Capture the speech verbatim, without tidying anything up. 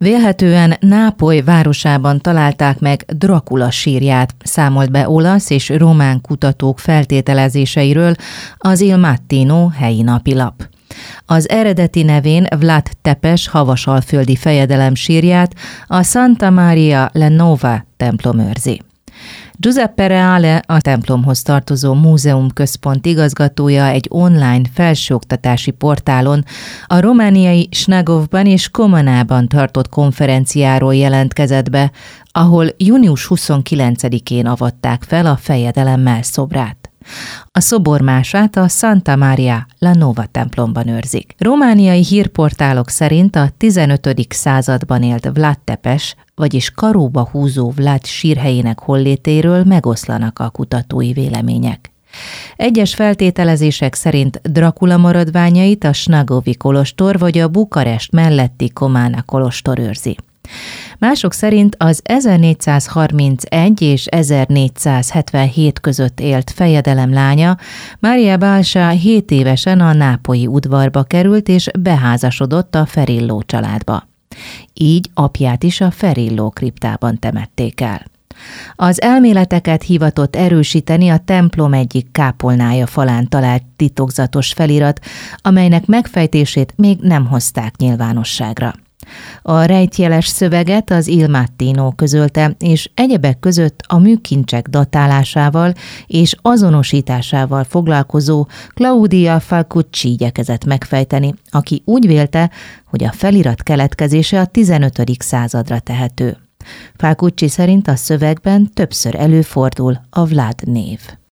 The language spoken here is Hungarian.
Vélhetően Nápoly városában találták meg Dracula sírját, számolt be olasz és román kutatók feltételezéseiről az Il Mattino helyi napilap. Az eredeti nevén Vlad Tepes havasalföldi fejedelem sírját a Santa Maria la Nuova templom őrzi. Giuseppe Reale, a templomhoz tartozó múzeumközpont igazgatója egy online felsőoktatási portálon a romániai Snagovban és Comanában tartott konferenciáról jelentkezett be, ahol június huszonkilencedikén avatták fel a fejedelem szobrát. A szobormását a Santa Maria la Nuova templomban őrzik. Romániai hírportálok szerint a tizenötödik században élt Vlad Tepes, vagyis karóba húzó Vlad sírhelyének hollétéről megoszlanak a kutatói vélemények. Egyes feltételezések szerint Dracula maradványait a Snagovi kolostor vagy a Bukarest melletti Comana kolostor őrzi. Mások szerint az ezernégyszázharmincegy és ezernégyszázhetvenhét között élt fejedelem lánya, Mária Balsa hét évesen a nápolyi udvarba került és beházasodott a Ferilló családba. Így apját is a Ferilló kriptában temették el. Az elméleteket hivatott erősíteni a templom egyik kápolnája falán talált titokzatos felirat, amelynek megfejtését még nem hozták nyilvánosságra. A rejtjeles szöveget az Il Mattino közölte, és egyebek között a műkincsek datálásával és azonosításával foglalkozó Claudia Falcucci igyekezett megfejteni, aki úgy vélte, hogy a felirat keletkezése a tizenötödik századra tehető. Falcucci szerint a szövegben többször előfordul a Vlad név.